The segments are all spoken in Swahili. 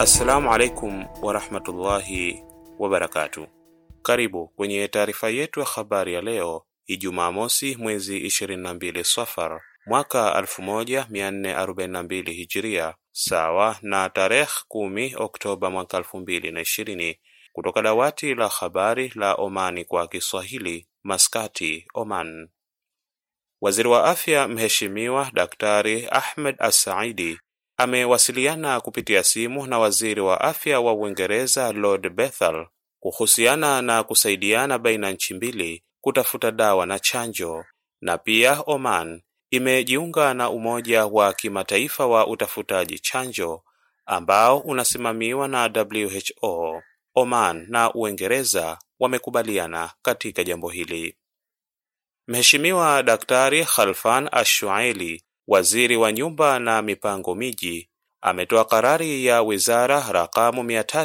Assalamu alaikum warahmatullahi wabarakatuh. Karibu kwenye taarifa yetu ya habari ya leo, Ijumaa mosi mwezi 22 Safar mwaka 1442 Hijria, sawa na tarehe 10 Oktoba mwaka 2020, kutoka dawati la habari la Omani kwa Kiswahili, Maskati, Oman. Waziri wa Afya Mheshimiwa Daktari Ahmed As-Saidi amewasiliana kupitia simu na waziri wa afya wa Uingereza Lord Bethel kuhusiana na kusaidiana baina nchi mbili kutafuta dawa na chanjo, na pia Oman imejiunga na umoja wa kimataifa wa utafutaji chanjo ambao unasimamiwa na WHO. Oman na Uingereza wamekubaliana katika jambo hili. Mheshimiwa Daktari Khalfan Ash-Shuaili, waziri wa nyumba na mipango miji, ametoa karari ya wizara rakamu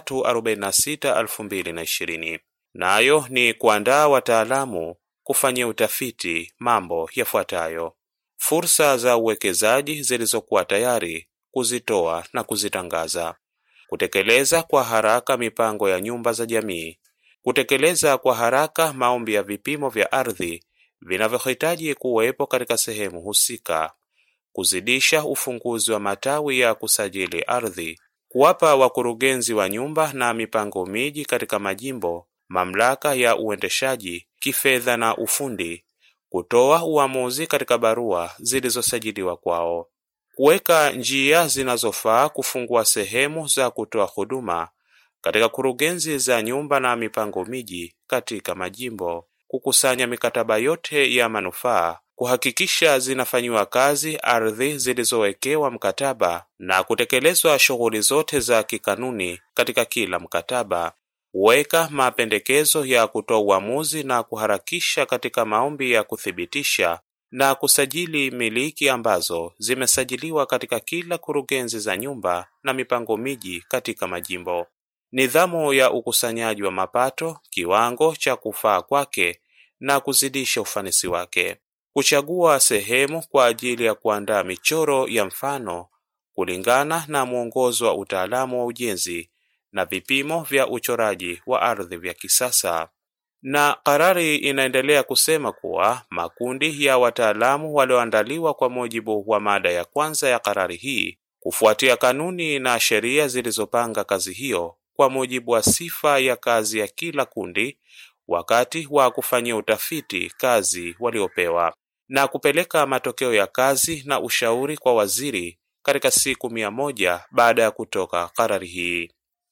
346/2020, nayo ni kuandaa wataalamu kufanyia utafiti mambo yafuatayo: fursa za uwekezaji zilizokuwa tayari, kuzitoa na kuzitangaza; kutekeleza kwa haraka mipango ya nyumba za jamii; kutekeleza kwa haraka maombi ya vipimo vya ardhi vinavyohitaji kuwepo katika sehemu husika; kuzidisha ufunguzi wa matawi ya kusajili ardhi; kuwapa wakurugenzi wa nyumba na mipango miji katika majimbo mamlaka ya uendeshaji kifedha na ufundi; kutoa uamuzi katika barua zilizosajiliwa kwao; kuweka njia zinazofaa kufungua sehemu za kutoa huduma katika kurugenzi za nyumba na mipango miji katika majimbo; kukusanya mikataba yote ya manufaa, kuhakikisha zinafanywa kazi ardhi zilizowekewa mkataba na kutekelezwa shughuli zote za kikanuni katika kila mkataba; kuweka mapendekezo ya kutoa uamuzi na kuharakisha katika maombi ya kuthibitisha na kusajili miliki ambazo zimesajiliwa katika kila kurugenzi za nyumba na mipango miji katika majimbo; nidhamu ya ukusanyaji wa mapato, kiwango cha kufaa kwake na kuzidisha ufanisi wake; kuchagua sehemu kwa ajili ya kuandaa michoro ya mfano kulingana na mwongozo wa utaalamu wa ujenzi na vipimo vya uchoraji wa ardhi vya kisasa. Na karari inaendelea kusema kuwa makundi ya wataalamu walioandaliwa kwa mujibu wa mada ya kwanza ya karari hii, kufuatia kanuni na sheria zilizopanga kazi hiyo kwa mujibu wa sifa ya kazi ya kila kundi wakati wa kufanyia utafiti kazi waliopewa, na kupeleka matokeo ya kazi na ushauri kwa waziri katika siku 100 baada ya kutoka karari hii.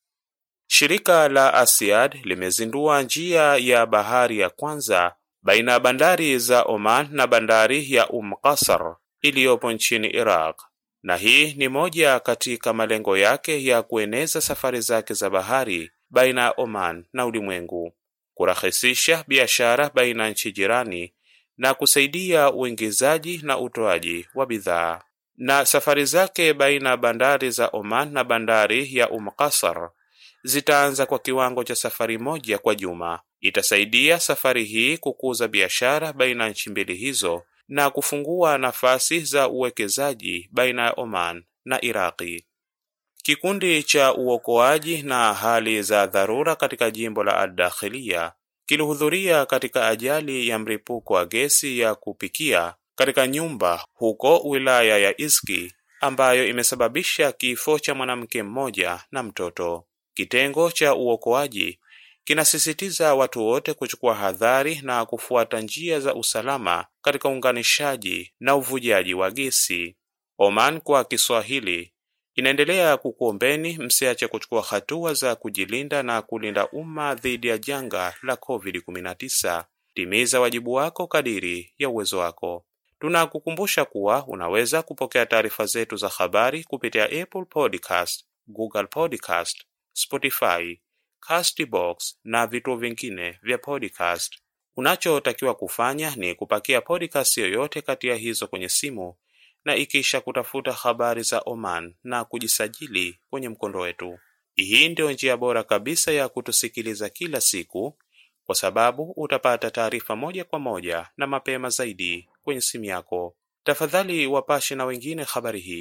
Shirika la Asiad limezindua njia ya bahari ya kwanza baina ya bandari za Oman na bandari ya Qasr iliyopo nchini Iraq, na hii ni moja katika malengo yake ya kueneza safari zake za bahari baina ya Oman na ulimwengu, kurahisisha biashara baina nchi jirani na kusaidia uingizaji na utoaji wa bidhaa. Na safari zake baina bandari za Oman na bandari ya Qasr zitaanza kwa kiwango cha safari moja kwa juma. Itasaidia safari hii kukuza biashara baina nchi mbili hizo na kufungua nafasi za uwekezaji baina ya Oman na Iraqi. Kikundi cha uokoaji na hali za dharura katika jimbo la Al-Dakhiliya kilihudhuria katika ajali ya mlipuko wa gesi ya kupikia katika nyumba huko wilaya ya Izki ambayo imesababisha kifo cha mwanamke mmoja na mtoto. Kitengo cha uokoaji kinasisitiza watu wote kuchukua hadhari na kufuata njia za usalama katika unganishaji na uvujaji wa gesi. Oman kwa Kiswahili inaendelea kukuombeni msiache kuchukua hatua za kujilinda na kulinda umma dhidi ya janga la COVID-19. Timiza wajibu wako kadiri ya uwezo wako. Tunakukumbusha kuwa unaweza kupokea taarifa zetu za habari kupitia Apple Podcast, Google Podcast, Spotify, Castbox na vituo vingine vya podcast. Unachotakiwa kufanya ni kupakia podcast yoyote kati ya hizo kwenye simu na ikisha kutafuta habari za Oman na kujisajili kwenye mkondo wetu. Hii ndio njia bora kabisa ya kutusikiliza kila siku, kwa sababu utapata taarifa moja kwa moja na mapema zaidi kwenye simu yako. Tafadhali wapashe na wengine habari hii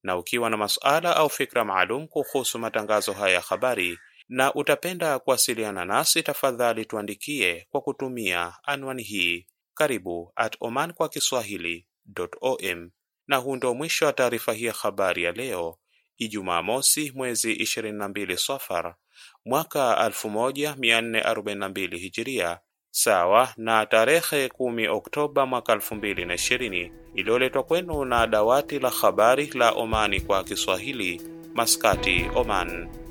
Na ukiwa na masuala au fikra maalum kuhusu matangazo haya ya habari na utapenda kuwasiliana nasi, tafadhali tuandikie kwa kutumia anwani hii karibu@omankwa-kiswahili.om. Na huu ndio mwisho wa taarifa hii ya habari ya leo Ijumaa mosi mwezi 22 Safar mwaka 1442 Hijiria, sawa na tarehe 10 Oktoba mwaka 2020, iliyoletwa kwenu na dawati la habari la Omani kwa Kiswahili, Maskati, Oman.